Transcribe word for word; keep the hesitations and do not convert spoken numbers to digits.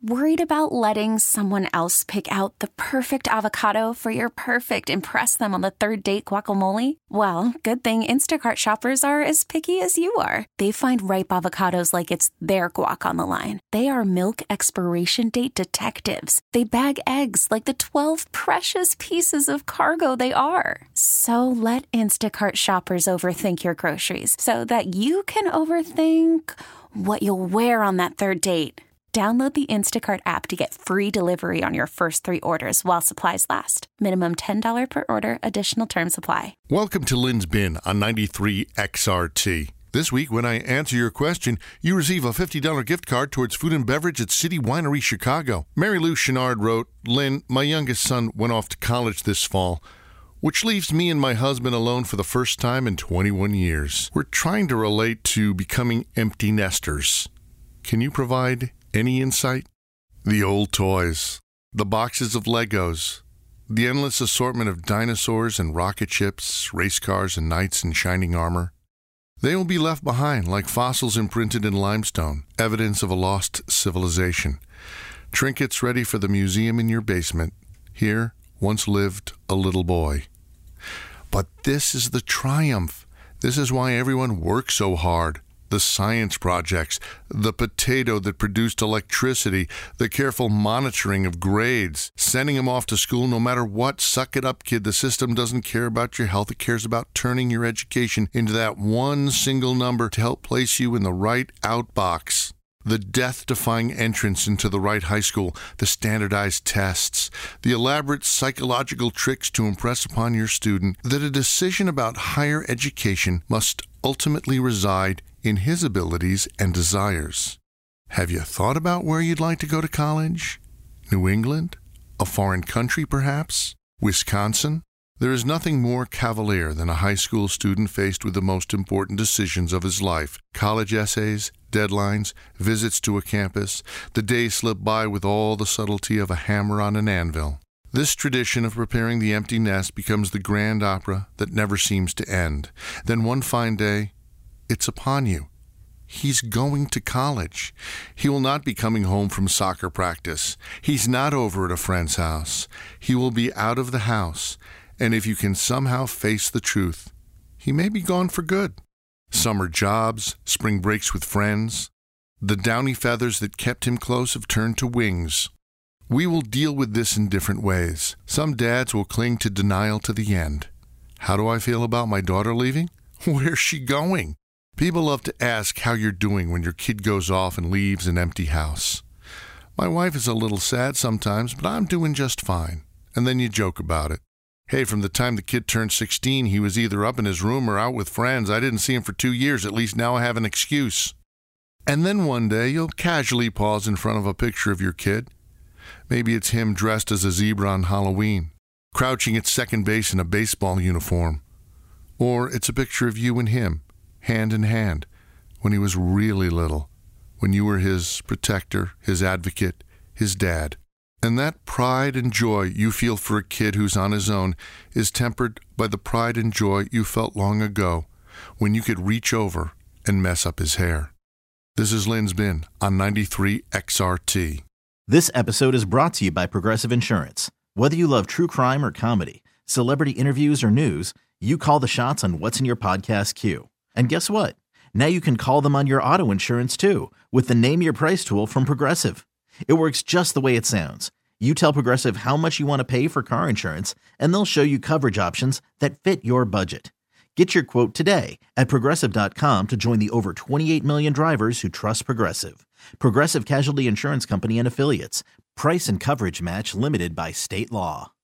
Worried about letting someone else pick out the perfect avocado for your perfect impress them on the third date guacamole? Well, good thing Instacart shoppers are as picky as you are. They find ripe avocados like it's their guac on the line. They are milk expiration date detectives. They bag eggs like the twelve precious pieces of cargo they are. So let Instacart shoppers overthink your groceries so that you can overthink what you'll wear on that third date. Download the Instacart app to get free delivery on your first three orders while supplies last. Minimum ten dollars per order. Additional terms apply. Welcome to Lynn's Bin on ninety-three X R T. This week, when I answer your question, you receive a fifty dollars gift card towards food and beverage at City Winery, Chicago. Mary Lou Chenard wrote, Lynn, my youngest son went off to college this fall, which leaves me and my husband alone for the first time in twenty-one years. We're trying to relate to becoming empty nesters. Can you provide any insight? The old toys, the boxes of Legos, the endless assortment of dinosaurs and rocket ships, race cars and knights in shining armor. They will be left behind like fossils imprinted in limestone, evidence of a lost civilization. Trinkets ready for the museum in your basement. Here once lived a little boy. But this is the triumph. This is why everyone works so hard. The science projects, the potato that produced electricity, the careful monitoring of grades, sending them off to school no matter what. Suck it up, kid. The system doesn't care about your health. It cares about turning your education into that one single number to help place you in the right outbox. The death-defying entrance into the right high school, the standardized tests, the elaborate psychological tricks to impress upon your student that a decision about higher education must ultimately reside in his abilities and desires. Have you thought about where you'd like to go to college? New England? A foreign country, perhaps? Wisconsin? There is nothing more cavalier than a high school student faced with the most important decisions of his life. College essays, deadlines, visits to a campus. The days slip by with all the subtlety of a hammer on an anvil. This tradition of preparing the empty nest becomes the grand opera that never seems to end. Then one fine day, it's upon you. He's going to college. He will not be coming home from soccer practice. He's not over at a friend's house. He will be out of the house. And if you can somehow face the truth, he may be gone for good. Summer jobs, spring breaks with friends. The downy feathers that kept him close have turned to wings. We will deal with this in different ways. Some dads will cling to denial to the end. How do I feel about my daughter leaving? Where's she going? People love to ask how you're doing when your kid goes off and leaves an empty house. My wife is a little sad sometimes, but I'm doing just fine. And then you joke about it. Hey, from the time the kid turned sixteen, he was either up in his room or out with friends. I didn't see him for two years. At least now I have an excuse. And then one day, you'll casually pause in front of a picture of your kid. Maybe it's him dressed as a zebra on Halloween, crouching at second base in a baseball uniform. Or it's a picture of you and him, hand in hand, when he was really little, when you were his protector, his advocate, his dad. And that pride and joy you feel for a kid who's on his own is tempered by the pride and joy you felt long ago when you could reach over and mess up his hair. This is Lynn's Bin on ninety-three X R T. This episode is brought to you by Progressive Insurance. Whether you love true crime or comedy, celebrity interviews or news, you call the shots on what's in your podcast queue. And guess what? Now you can call them on your auto insurance too with the Name Your Price tool from Progressive. It works just the way it sounds. You tell Progressive how much you want to pay for car insurance, and they'll show you coverage options that fit your budget. Get your quote today at Progressive dot com to join the over twenty-eight million drivers who trust Progressive. Progressive Casualty Insurance Company and Affiliates. Price and coverage match limited by state law.